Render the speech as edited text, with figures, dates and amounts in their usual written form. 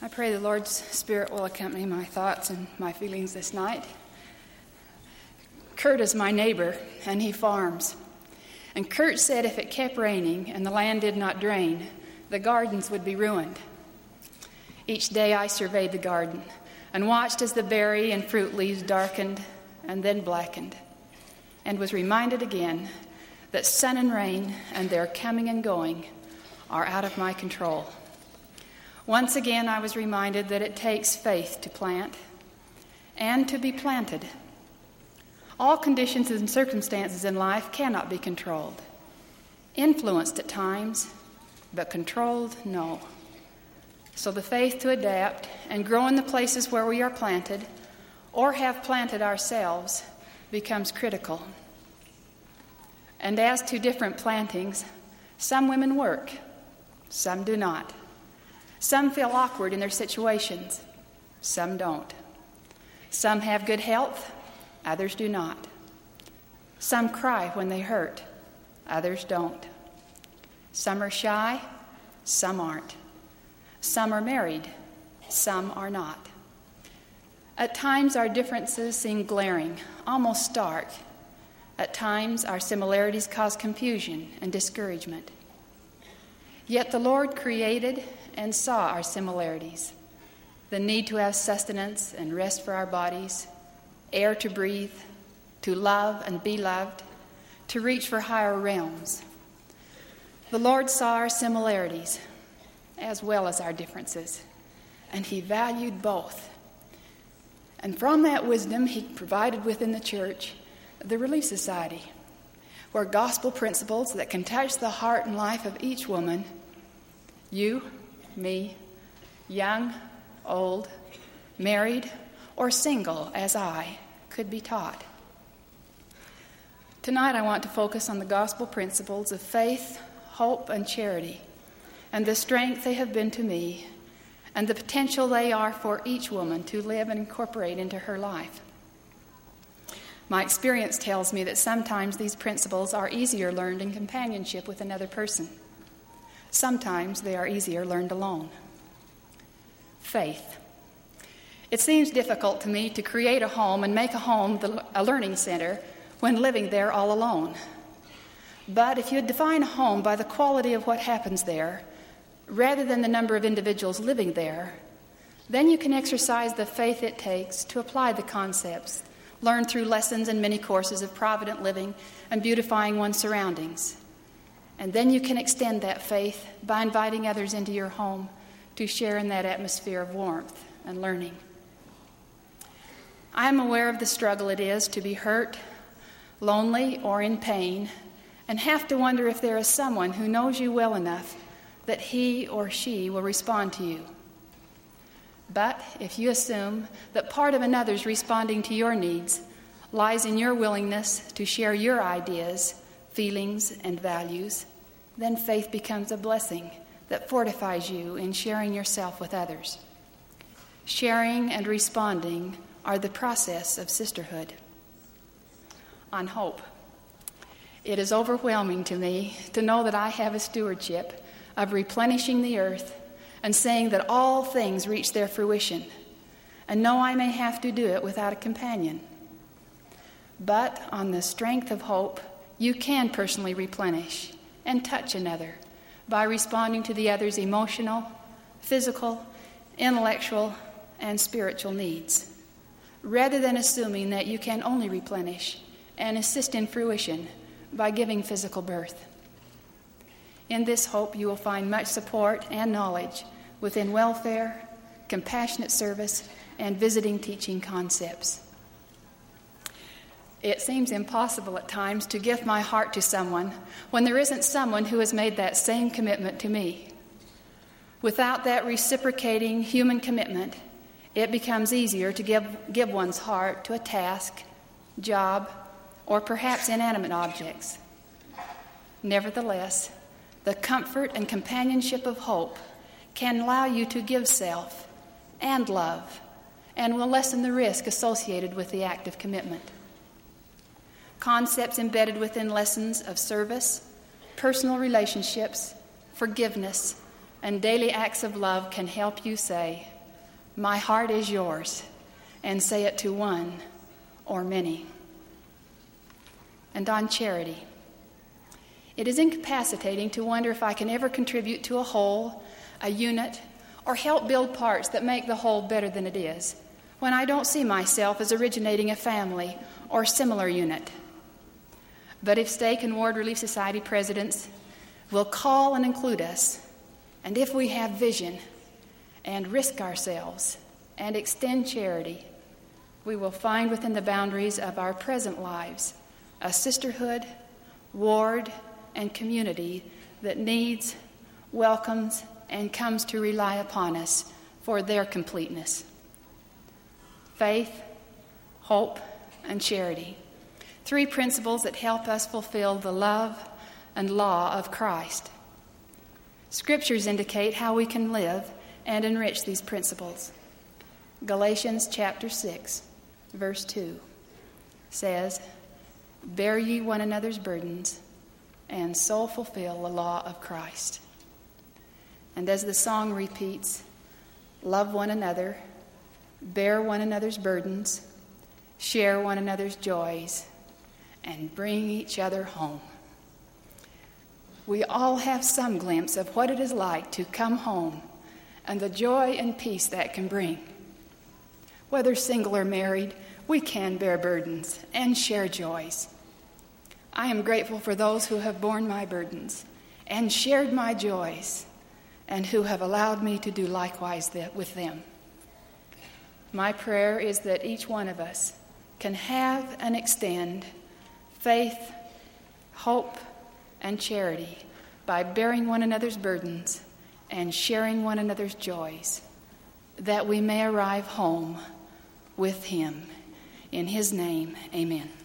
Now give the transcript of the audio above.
I pray the Lord's Spirit will accompany my thoughts and my feelings this night. Kurt is my neighbor, and he farms. And Kurt said if it kept raining and the land did not drain, the gardens would be ruined. Each day I surveyed the garden and watched as the berry and fruit leaves darkened and then blackened, and was reminded again that sun and rain and their coming and going are out of my control. Once again, I was reminded that it takes faith to plant and to be planted. All conditions and circumstances in life cannot be controlled. Influenced at times, but controlled, no. So the faith to adapt and grow in the places where we are planted or have planted ourselves becomes critical. And as to different plantings, some women work, some do not. Some feel awkward in their situations, some don't. Some have good health, others do not. Some cry when they hurt, others don't. Some are shy, some aren't. Some are married, some are not. At times our differences seem glaring, almost stark. At times our similarities cause confusion and discouragement. Yet the Lord created and saw our similarities, the need to have sustenance and rest for our bodies, air to breathe, to love and be loved, to reach for higher realms. The Lord saw our similarities as well as our differences, and He valued both. And from that wisdom, He provided within the church the Relief Society, where gospel principles that can touch the heart and life of each woman, you, me, young, old, married, or single as I, could be taught. Tonight I want to focus on the gospel principles of faith, hope, and charity, and the strength they have been to me, and the potential they are for each woman to live and incorporate into her life. My experience tells me that sometimes these principles are easier learned in companionship with another person. Sometimes they are easier learned alone. Faith. It seems difficult to me to create a home and make a home a learning center when living there all alone. But if you define a home by the quality of what happens there, rather than the number of individuals living there, then you can exercise the faith it takes to apply the concepts learned through lessons and many courses of provident living and beautifying one's surroundings. And then you can extend that faith by inviting others into your home to share in that atmosphere of warmth and learning. I am aware of the struggle it is to be hurt, lonely, or in pain, and have to wonder if there is someone who knows you well enough that he or she will respond to you. But if you assume that part of another's responding to your needs lies in your willingness to share your ideas, feelings, and values, then faith becomes a blessing that fortifies you in sharing yourself with others. Sharing and responding are the process of sisterhood. On hope. It is overwhelming to me to know that I have a stewardship of replenishing the earth and saying that all things reach their fruition, and know I may have to do it without a companion. But on the strength of hope, you can personally replenish and touch another by responding to the other's emotional, physical, intellectual, and spiritual needs, rather than assuming that you can only replenish and assist in fruition by giving physical birth. In this hope, you will find much support and knowledge within welfare, compassionate service, and visiting teaching concepts. It seems impossible at times to give my heart to someone when there isn't someone who has made that same commitment to me. Without that reciprocating human commitment, it becomes easier to give one's heart to a task, job, or perhaps inanimate objects. Nevertheless, the comfort and companionship of hope can allow you to give self and love, and will lessen the risk associated with the act of commitment. Concepts embedded within lessons of service, personal relationships, forgiveness, and daily acts of love can help you say, My heart is yours, and say it to one or many. And on charity. It is incapacitating to wonder if I can ever contribute to a whole, a unit, or help build parts that make the whole better than it is, when I don't see myself as originating a family or similar unit. But if Stake and Ward Relief Society presidents will call and include us, and if we have vision and risk ourselves and extend charity, we will find within the boundaries of our present lives a sisterhood, ward, and community that needs, welcomes, and comes to rely upon us for their completeness. Faith, hope, and charity. 3 principles that help us fulfill the love and law of Christ. Scriptures indicate how we can live and enrich these principles. Galatians chapter 6, verse 2 says, "Bear ye one another's burdens, and so fulfill the law of Christ." And as the song repeats, love one another, bear one another's burdens, share one another's joys, and bring each other home. We all have some glimpse of what it is like to come home and the joy and peace that can bring. Whether single or married, we can bear burdens and share joys. I am grateful for those who have borne my burdens and shared my joys, and who have allowed me to do likewise with them. My prayer is that each one of us can have and extend faith, hope, and charity by bearing one another's burdens and sharing one another's joys, that we may arrive home with him. In his name, amen.